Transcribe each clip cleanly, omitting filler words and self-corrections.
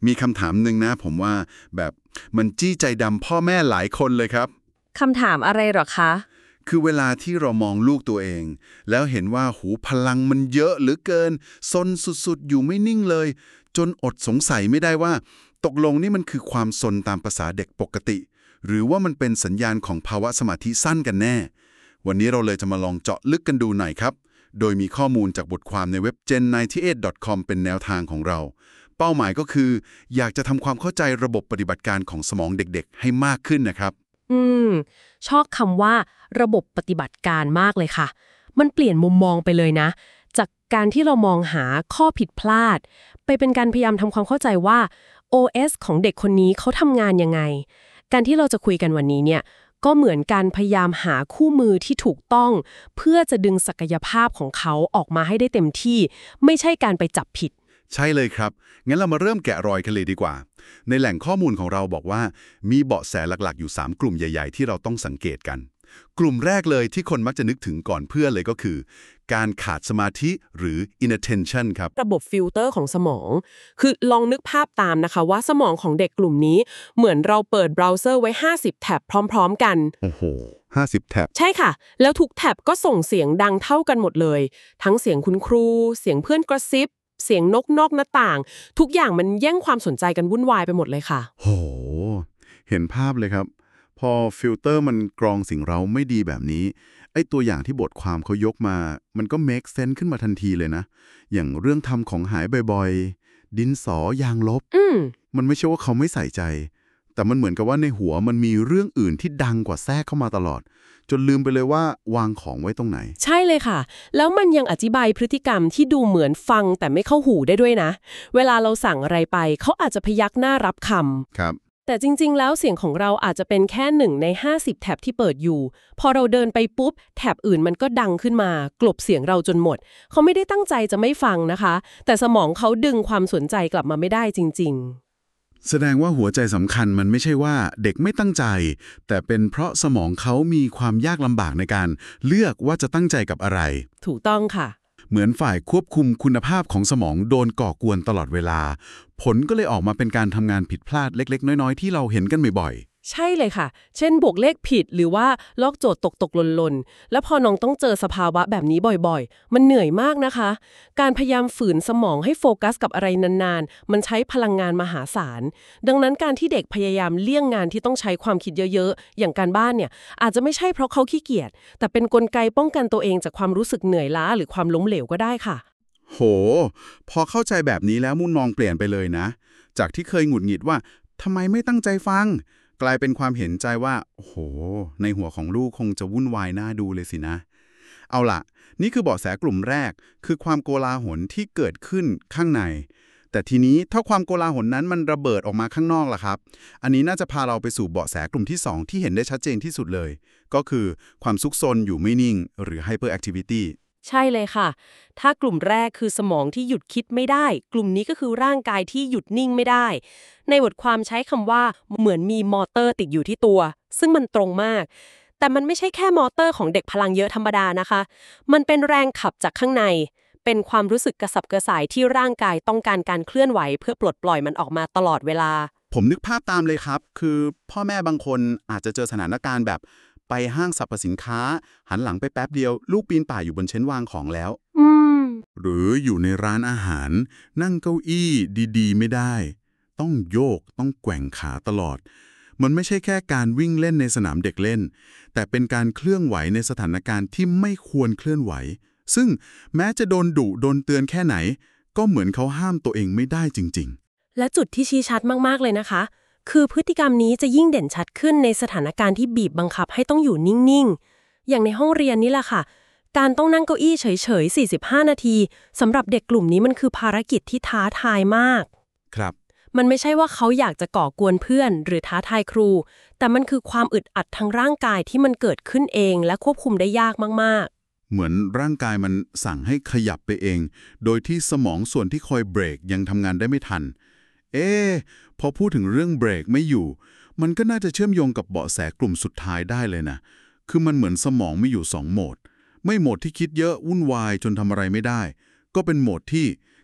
มีคำถามหนึ่งนะผมว่าแบบมันจี้ใจดำพ่อแม่หลายคนเลยครับคำถามอะไรหรอคะคือเวลาที่เรามองลูกตัวเอง แล้วเห็นว่าหูพลังมันเยอะเหลือเกินซนสุดๆอยู่ไม่นิ่งเลย จนอดสงสัยไม่ได้ว่า ตกลงนี่มันคือความซนตามภาษาเด็กปกติ หรือว่ามันเป็นสัญญาณของภาวะสมาธิสั้นกันแน่ วันนี้เราเลยจะมาลองเจาะลึกกันดูหน่อยครับ โดยมีข้อมูลจากบทความในเว็บ gen98.com เป็นแนวทางของเรา เป้าหมายก็คืออยากจะทำความเข้าใจระบบปฏิบัติการของสมองเด็กๆให้มากขึ้นนะครับอืมชอบคำว่าระบบปฏิบัติการมากเลยค่ะมันเปลี่ยนมุมมองไปเลยนะจากการที่เรามองหาข้อผิดพลาดไปเป็นการพยายามทำความเข้าใจว่า OS ของเด็กคนนี้เขาทำงานยังไงการที่เราจะคุยกันวันนี้เนี่ยก็เหมือนการพยายามหาคู่มือที่ถูกต้องเพื่อจะดึงศักยภาพของเขาออกมาให้ได้เต็มที่ไม่ใช่การไปจับผิดใช่เลยครับ งั้นเรามาเริ่มแกะรอยกันเลยดีกว่า ในแหล่งข้อมูลของเราบอกว่ามีเบาะแสหลักๆอยู่3กลุ่มใหญ่ๆที่เราต้องสังเกตกัน กลุ่มแรกเลยที่คนมักจะนึกถึงก่อนเพื่อนเลยก็คือ การขาดสมาธิหรือ inattention ครับระบบฟิลเตอร์ของสมองคือลองนึกภาพตามนะคะว่าสมองของเด็กกลุ่มนี้เหมือนเราเปิดเบราว์เซอร์ไว้50แท็บพร้อมๆกันโอ้โห50แท็บใช่ค่ะแล้วทุกแท็บก็ส่งเสียงดังเท่ากันหมดเลยทั้งเสียงคุณครูเสียงเพื่อนกระซิบเสียงนกนอกหน้าต่างทุกอย่างมันแย่งความสนใจกันวุ่นวายไปหมดเลยค่ะโหเห็นภาพเลยครับพอฟิลเตอร์มันกรองสิ่งเราไม่ดีแบบนี้ไอ้ตัวอย่างที่บทความเขายกมามันก็ make sense ขึ้นมาทันทีเลยนะอย่างเรื่องทำของหายบ่อยๆดินสอยางลบมันไม่ใช่ว่าเขาไม่ใส่ใจแต่มันเหมือนกับว่าในหัวมันมีเรื่องอื่นที่ดังกว่าแทรกเข้ามาตลอดจนลืมไปเลยว่าวางของไว้ตรงไหนใช่เลยค่ะแล้วมันยังอธิบายพฤติกรรมที่ดูเหมือนฟังแต่ไม่เข้าหูได้ด้วยนะเวลาเราสั่งอะไรไปเขาอาจจะพยักหน้ารับคำครับแต่จริงๆแล้วเสียงของเราอาจจะเป็นแค่1ใน50แท็บที่เปิดอยู่พอเราเดินไปปุ๊บแท็บอื่นมันก็ดังขึ้นมากลบเสียงเราจนหมดเขาไม่ได้ตั้งใจจะไม่ฟังนะคะแต่สมองเขาดึงความสนใจกลับมาไม่ได้จริงแสดงว่าหัวใจสำคัญมันไม่ใช่ว่าเด็กไม่ตั้งใจแต่เป็นเพราะสมองเขามีความยากลำบากในการเลือกว่าจะตั้งใจกับอะไรๆถูกต้องค่ะเหมือนฝ่ายควบคุมคุณภาพของสมองโดนก่อกวนตลอดเวลาผลก็เลยออกมาเป็นการทำงานผิดพลาดเล็กๆน้อยๆที่เราเห็นกันบ่อยใช่เลยค่ะเช่นบวกเลขผิดหรือว่าลอกโจทย์ตกหล่นๆแล้วพอน้องต้องเจอสภาวะแบบนี้บ่อยๆมันเหนื่อยมากนะคะการพยายามฝืนสมองให้โฟกัสกับอะไรนานๆมันใช้พลังงานมหาศาลดังนั้นการที่เด็กพยายามเลี่ยงงานที่ต้องใช้ความคิดเยอะๆอย่างการบ้านเนี่ยอาจจะไม่ใช่เพราะเขาขี้เกียจแต่เป็นกลไกป้องกันตัวเองจากความรู้สึกเหนื่อยล้าหรือความล้มเหลวก็ได้ค่ะๆโหพอเข้าใจแบบนี้แล้วมุมมองเปลี่ยนไปเลยนะจากที่เคยหงุดหงิดว่าทำไมไม่ตั้งใจฟังกลายเป็นความเห็นใจว่าโหในหัวของลูกคงจะวุ่นวายน่าดูเลยสินะเอาล่ะนี่คือเบาะแสกลุ่มแรกคือความโกลาหลที่เกิดขึ้นข้างในแต่ทีนี้ถ้าความโกลาหลนั้นมันระเบิดออกมาข้างนอกล่ะครับอันนี้น่าจะพาเราไปสู่เบาะแสกลุ่มที่2ที่เห็นได้ชัดเจนที่สุดเลยก็คือความซุกซนอยู่ไม่นิ่งหรือ hyperactivity ใช่เลยค่ะถ้ากลุ่มแรกคือสมองที่หยุดคิดไม่ได้กลุ่มนี้ก็คือร่างกายที่หยุดนิ่งไม่ได้ในบทความใช้คำว่าเหมือนมีมอเตอร์ติดอยู่ที่ตัวซึ่งมันตรงมากแต่มันไม่ใช่แค่มอเตอร์ของเด็กพลังเยอะธรรมดานะคะมันเป็นแรงขับจากข้างในเป็นความรู้สึกกระสับกระส่ายที่ร่างกายต้องการการเคลื่อนไหวเพื่อปลดปล่อยมันออกมาตลอดเวลาผมนึกภาพตามเลยครับคือพ่อแม่บางคนอาจจะเจอสถานการณ์แบบไปห้างสรรพสินค้าหันหลังไปแป๊บเดียวลูกปีนป่ายอยู่บนเช้นวางของแล้วอืมหรืออยู่ในร้านอาหารนั่งเก้าอี้ดีๆไม่ได้ต้องโยกต้องแกว่งขาตลอดมันไม่ใช่แค่การวิ่งเล่นในสนามเด็กเล่นแต่เป็นการเคลื่อนไหวในสถานการณ์ที่ไม่ควรเคลื่อนไหวซึ่งแม้จะโดนดุโดนเตือนแค่ไหนก็เหมือนเขาห้ามตัวเองไม่ได้จริงและจุดที่ชี้ชัดมากๆเลยนะคะคือพฤติกรรมนี้จะยิ่งเด่นชัดขึ้นในสถานการณ์ที่บีบบังคับให้ต้องอยู่นิ่งๆอย่างในห้องเรียนนี่แหละค่ะการต้องนั่งเก้าอี้เฉยๆ45นาทีสำหรับเด็กกลุ่มนี้มันคือภารกิจที่ท้าทายมากๆครับมันไม่ใช่ว่าเขาอยากจะก่อกวนเพื่อนหรือท้าทายครูแต่มันคือความอึดอัดทางร่างกายที่มันเกิดขึ้นเองและควบคุมได้ยากมากๆเหมือนร่างกายมันสั่งให้ขยับไปเองโดยที่สมองส่วนที่คอยเบรกยังทำงานได้ไม่ทันพอพูดถึงเรื่องเบรกไม่อยู่มันก็น่าจะเชื่อมโยงกับเบาะแสกลุ่มสุดท้ายได้เลยนะคือมันเหมือนสมองไม่อยู่2โหมดไม่โหมดที่คิดเยอะวุ่นวายจนทำอะไรไม่ได้ก็เป็นโหมดที่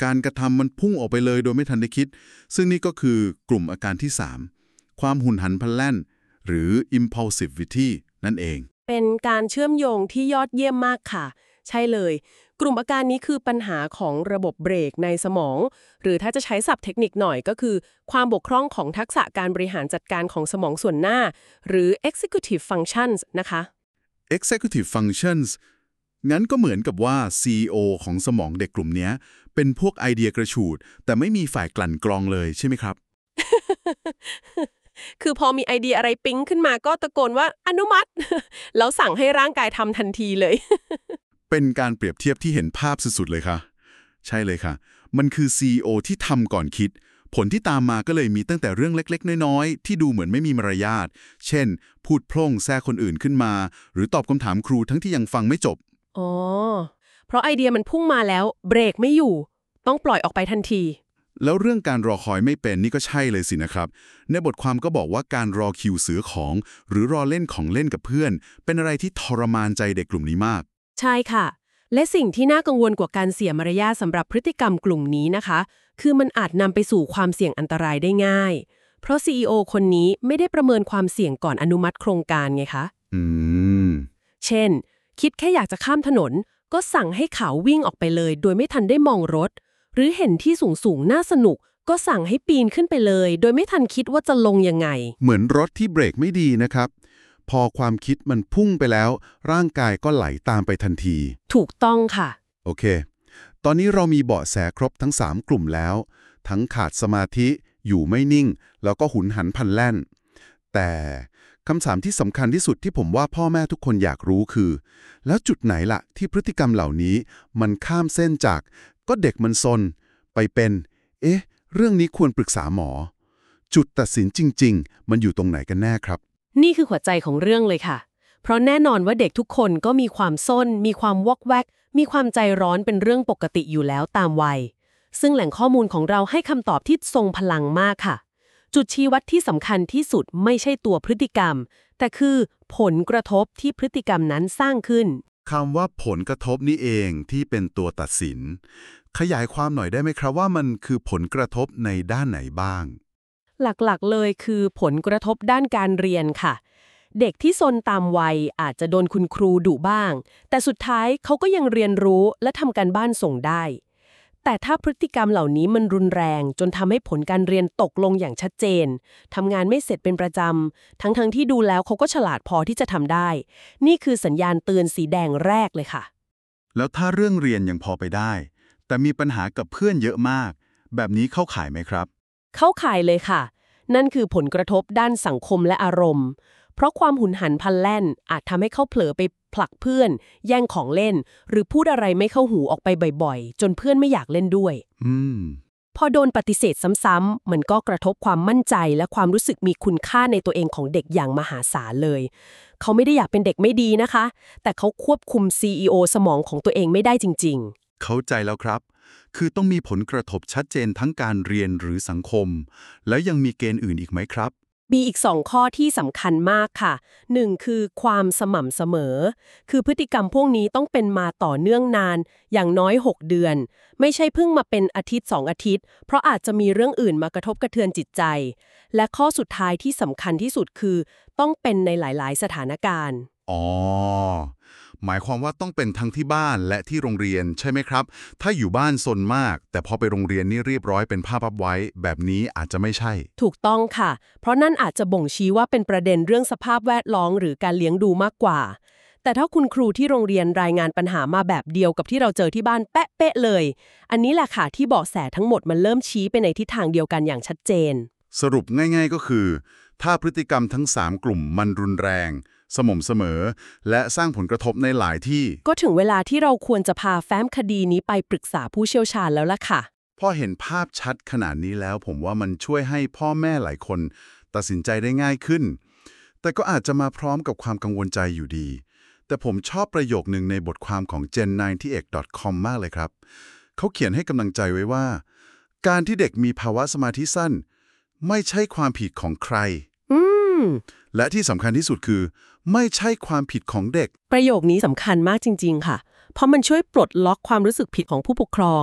การกระทำมันพุ่งออกไปเลยโดยไม่ทันได้คิด ซึ่งนี่ก็คือกลุ่มอาการที่ 3ความหุนหันพลันแล่นหรือ impulsivity นั่นเองเป็นการเชื่อมโยงที่ยอดเยี่ยมมากค่ะใช่เลยกลุ่มอาการนี้คือปัญหาของระบบเบรกในสมองหรือถ้าจะใช้ศัพท์เทคนิคหน่อยก็คือความบกพร่องของทักษะการบริหารจัดการของสมองส่วนหน้าหรือ executive functions นะคะ executive functions งั้นก็เหมือนกับว่า CEO ของสมองเด็กกลุ่มนี้เป็นพวกไอเดียกระฉูดแต่ไม่มีฝ่ายกลั่นกรองเลยใช่ไหมครับคือพอมีไอเดียอะไรปิ๊งขึ้นมาก็ตะโกนว่าอนุมัติ แล้วสั่งให้ร่างกายทำทันทีเลยเป็นการเปรียบเทียบที่เห็นภาพสุดๆเลยค่ะใช่เลยค่ะมันคือ CEO ที่ทำก่อนคิดผลที่ตามมาก็เลยมีตั้งแต่เรื่องเล็กๆน้อยๆที่ดูเหมือนไม่มีมารยาทเช่นพูดพร่งแทรกคนอื่นขึ้นมาหรือตอบคำถามครูทั้งที่ยังฟังไม่จบอ๋อเพราะไอเดียมันพุ่งมาแล้วเบรกไม่อยู่ต้องปล่อยออกไปทันทีแล้วเรื่องการรอคอยไม่เป็นนี่ก็ใช่เลยสินะครับในบทความก็บอกว่าการรอคิวซื้อของหรือรอเล่นของเล่นกับเพื่อนเป็นอะไรที่ทรมานใจเด็กกลุ่มนี้มากใช่ค่ะและสิ่งที่น่ากังวลกว่าการเสียมารยาทสำหรับพฤติกรรมกลุ่มนี้นะคะคือมันอาจนำไปสู่ความเสี่ยงอันตรายได้ง่ายเพราะ CEO คนนี้ไม่ได้ประเมินความเสี่ยงก่อนอนุมัติโครงการไงคะอืมเช่นคิดแค่อยากจะข้ามถนนก็สั่งให้เขาวิ่งออกไปเลยโดยไม่ทันได้มองรถหรือเห็นที่สูงน่าสนุกก็สั่งให้ปีนขึ้นไปเลยโดยไม่ทันคิดว่าจะลงยังไงเหมือนรถที่เบรกไม่ดีนะครับพอความคิดมันพุ่งไปแล้วร่างกายก็ไหลตามไปทันทีถูกต้องค่ะโอเคตอนนี้เรามีเบาะแสครบทั้ง3กลุ่มแล้วทั้งขาดสมาธิอยู่ไม่นิ่งแล้วก็หุนหันพลันแล่นแต่คำถามที่สำคัญที่สุดที่ผมว่าพ่อแม่ทุกคนอยากรู้คือแล้วจุดไหนล่ะที่พฤติกรรมเหล่านี้มันข้ามเส้นจากก็เด็กมันซนไปเป็นเรื่องนี้ควรปรึกษาหมอจุดตัดสินจริงๆมันอยู่ตรงไหนกันแน่ครับนี่คือหัวใจของเรื่องเลยค่ะเพราะแน่นอนว่าเด็กทุกคนก็มีความซ่นมีความวอกแวกมีความใจร้อนเป็นเรื่องปกติอยู่แล้วตามวัยซึ่งแหล่งข้อมูลของเราให้คำตอบที่ทรงพลังมากค่ะจุดชี้วัดที่สำคัญที่สุดไม่ใช่ตัวพฤติกรรมแต่คือผลกระทบที่พฤติกรรมนั้นสร้างขึ้นคำว่าผลกระทบนี่เองที่เป็นตัวตัดสินขยายความหน่อยได้ไหมครับว่ามันคือผลกระทบในด้านไหนบ้างหลักๆเลยคือผลกระทบด้านการเรียนค่ะเด็กที่ซนตามวัยอาจจะโดนคุณครูดุบ้างแต่สุดท้ายเขาก็ยังเรียนรู้และทำการบ้านส่งได้แต่ถ้าพฤติกรรมเหล่านี้มันรุนแรงจนทำให้ผลการเรียนตกลงอย่างชัดเจนทำงานไม่เสร็จเป็นประจำทั้งที่ดูแล้วเขาก็ฉลาดพอที่จะทำได้นี่คือสัญญาณเตือนสีแดงแรกเลยค่ะแล้วถ้าเรื่องเรียนยังพอไปได้แต่มีปัญหากับเพื่อนเยอะมากแบบนี้เข้าข่ายไหมครับเข้าข่ายเลยค่ะนั่นคือผลกระทบด้านสังคมและอารมณ์เพราะความหุนหันพลันแล่นอาจทำให้เขาเผลอไปผลักเพื่อนแย่งของเล่นหรือพูดอะไรไม่เข้าหูออกไปบ่อยๆจนเพื่อนไม่อยากเล่นด้วยพอโดนปฏิเสธซ้ำๆมันก็กระทบความมั่นใจและความรู้สึกมีคุณค่าในตัวเองของเด็กอย่างมหาศาลเลยเขาไม่ได้อยากเป็นเด็กไม่ดีนะคะแต่เขาควบคุม CEO สมองของตัวเองไม่ได้จริงๆเข้าใจแล้วครับคือต้องมีผลกระทบชัดเจนทั้งการเรียนหรือสังคมแล้วยังมีเกณฑ์อื่นอีกไหมครับมีอีก2ข้อที่สำคัญมากค่ะ1คือความสม่ำเสมอคือพฤติกรรมพวกนี้ต้องเป็นมาต่อเนื่องนานอย่างน้อย6เดือนไม่ใช่เพิ่งมาเป็นอาทิตย์2อาทิตย์เพราะอาจจะมีเรื่องอื่นมากระทบกระเทือนจิตใจและข้อสุดท้ายที่สำคัญที่สุดคือต้องเป็นในหลายๆสถานการณ์อ๋อหมายความว่าต้องเป็นทั้งที่บ้านและที่โรงเรียนใช่ไหมครับถ้าอยู่บ้านซนมากแต่พอไปโรงเรียนนี่เรียบร้อยเป็นภาพพับไว้แบบนี้อาจจะไม่ใช่ถูกต้องค่ะเพราะนั่นอาจจะบ่งชี้ว่าเป็นประเด็นเรื่องสภาพแวดล้อมหรือการเลี้ยงดูมากกว่าแต่ถ้าคุณครูที่โรงเรียนรายงานปัญหามาแบบเดียวกับที่เราเจอที่บ้านเป๊ะๆเลยอันนี้แหละค่ะที่เบาะแสทั้งหมดมันเริ่มชี้ไปในทิศทางเดียวกันอย่างชัดเจนสรุปง่ายๆก็คือถ้าพฤติกรรมทั้ง3กลุ่มมันรุนแรงสม่ำเสมอและสร้างผลกระทบในหลายที่ก็ถึงเวลาที่เราควรจะพาแฟ้มคดีนี้ไปปรึกษาผู้เชี่ยวชาญแล้วล่ะค่ะพอเห็นภาพชัดขนาดนี้แล้วผมว่ามันช่วยให้พ่อแม่หลายคนตัดสินใจได้ง่ายขึ้นแต่ก็อาจจะมาพร้อมกับความกังวลใจอยู่ดีแต่ผมชอบประโยคนึงในบทความของ gen98.com มากเลยครับเขาเขียนให้กำลังใจไว้ว่าการที่เด็กมีภาวะสมาธิสั้นไม่ใช่ความผิดของใครและที่สำคัญที่สุดคือไม่ใช่ความผิดของเด็กประโยคนี้สำคัญมากจริงๆค่ะเพราะมันช่วยปลดล็อกความรู้สึกผิดของผู้ปกครอง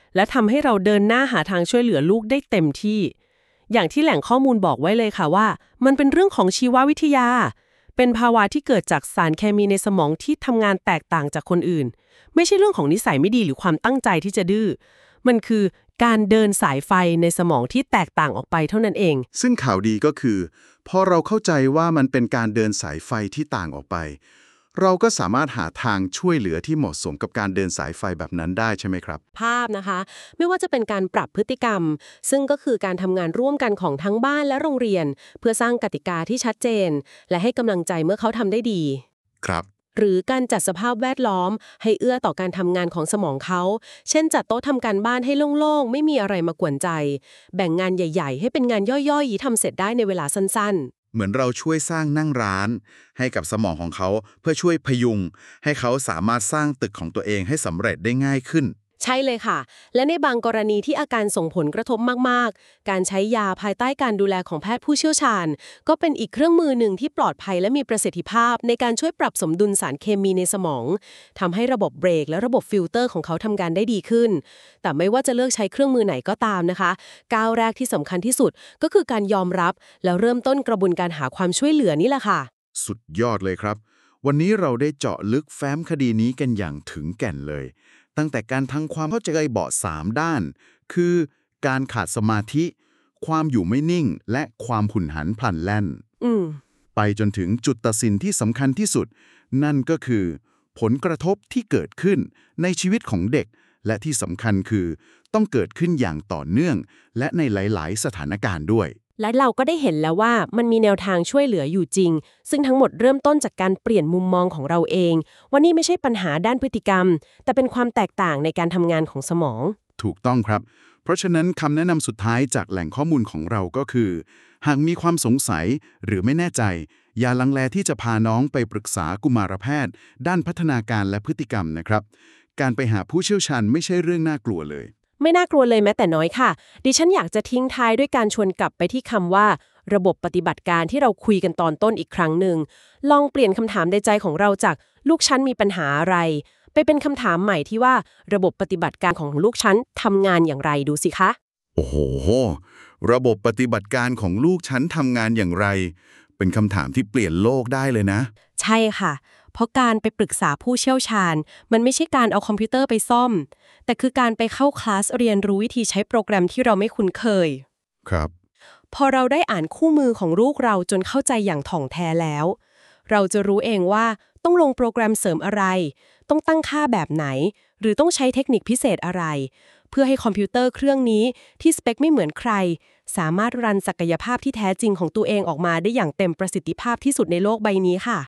และทำให้เราเดินหน้าหาทางช่วยเหลือลูกได้เต็มที่ อย่างที่แหล่งข้อมูลบอกไว้เลยค่ะว่ามันเป็นเรื่องของชีววิทยาเป็นภาวะที่เกิดจากสารเคมีในสมองที่ทำงานแตกต่างจากคนอื่นไม่ใช่เรื่องของนิสัยไม่ดีหรือความตั้งใจที่จะดื้อมันคือการเดินสายไฟในสมองที่แตกต่างออกไปเท่านั้นเองซึ่งข่าวดีก็คือพอเราเข้าใจว่ามันเป็นการเดินสายไฟที่ต่างออกไปเราก็สามารถหาทางช่วยเหลือที่เหมาะสมกับการเดินสายไฟแบบนั้นได้ใช่ไหมครับภาพนะคะไม่ว่าจะเป็นการปรับพฤติกรรมซึ่งก็คือการทำงานร่วมกันของทั้งบ้านและโรงเรียนเพื่อสร้างกติกาที่ชัดเจนและให้กำลังใจเมื่อเขาทำได้ดีครับหรือการจัดสภาพแวดล้อมให้เอื้อต่อการทำงานของสมองเขาเช่นจัดโต๊ะทำการบ้านให้โล่งๆไม่มีอะไรมากวนใจแบ่งงานใหญ่ๆให้เป็นงานย่อยๆทำเสร็จได้ในเวลาสั้นๆเหมือนเราช่วยสร้างนั่งร้านให้กับสมองของเขาเพื่อช่วยพยุงให้เขาสามารถสร้างตึกของตัวเองให้สำเร็จได้ง่ายขึ้นใช่เลยค่ะ และในบางกรณีที่อาการส่งผลกระทบมากๆ การใช้ยาภายใต้การดูแลของแพทย์ผู้เชี่ยวชาญก็เป็นอีกเครื่องมือหนึ่งที่ปลอดภัยและมีประสิทธิภาพในการช่วยปรับสมดุลสารเคมีในสมองทำให้ระบบเบรกและระบบฟิลเตอร์ของเขาทำงานได้ดีขึ้น แต่ไม่ว่าจะเลือกใช้เครื่องมือไหนก็ตามนะคะก้าวแรกที่สำคัญที่สุดก็คือการยอมรับแล้วเริ่มต้นกระบวนการหาความช่วยเหลือนี่แหละค่ะสุดยอดเลยครับวันนี้เราได้เจาะลึกแฟ้มคดีนี้กันอย่างถึงแก่นเลยตั้งแต่การทำความเข้าใจเบาะ3 ด้านคือการขาดสมาธิความอยู่ไม่นิ่งและความหุนหันพลันแล่นไปจนถึงจุดตัดสินที่สำคัญที่สุดนั่นก็คือผลกระทบที่เกิดขึ้นในชีวิตของเด็กและที่สำคัญคือต้องเกิดขึ้นอย่างต่อเนื่องและในหลายๆสถานการณ์ด้วยและเราก็ได้เห็นแล้วว่ามันมีแนวทางช่วยเหลืออยู่จริงซึ่งทั้งหมดเริ่มต้นจากการเปลี่ยนมุมมองของเราเองว่านี่ไม่ใช่ปัญหาด้านพฤติกรรมแต่เป็นความแตกต่างในการทำงานของสมองถูกต้องครับเพราะฉะนั้นคำแนะนำสุดท้ายจากแหล่งข้อมูลของเราก็คือหากมีความสงสัยหรือไม่แน่ใจอย่าลังเลที่จะพาน้องไปปรึกษากุมารแพทย์ด้านพัฒนาการและพฤติกรรมนะครับการไปหาผู้เชี่ยวชาญไม่ใช่เรื่องน่ากลัวเลยไม่น่ากลัวเลยแม้แต่น้อยค่ะดิฉันอยากจะทิ้งท้ายด้วยการชวนกลับไปที่คำว่าระบบปฏิบัติการที่เราคุยกันตอนต้นอีกครั้งหนึ่งลองเปลี่ยนคำถามในใจของเราจากลูกฉันมีปัญหาอะไรไปเป็นคำถามใหม่ที่ว่าระบบปฏิบัติการของลูกฉันทำงานอย่างไรดูสิคะโอ้โหระบบปฏิบัติการของลูกฉันทำงานอย่างไรเป็นคำถามที่เปลี่ยนโลกได้เลยนะใช่ค่ะเพราะการไปปรึกษาผู้เชี่ยวชาญมันไม่ใช่การเอาคอมพิวเตอร์ไปซ่อมแต่คือการไปเข้าคลาสเรียนรู้วิธีใช้โปรแกรมที่เราไม่คุ้นเคยครับพอเราได้อ่านคู่มือของลูกเราจนเข้าใจอย่างถ่องแท้แล้วเราจะรู้เองว่าต้องลงโปรแกรมเสริมอะไรต้องตั้งค่าแบบไหนหรือต้องใช้เทคนิคพิเศษอะไรเพื่อให้คอมพิวเตอร์เครื่องนี้ที่สเปคไม่เหมือนใครสามารถรันศักยภาพที่แท้จริงของตัวเองออกมาได้อย่างเต็มประสิทธิภาพที่สุดในโลกใบนี้ค่ะ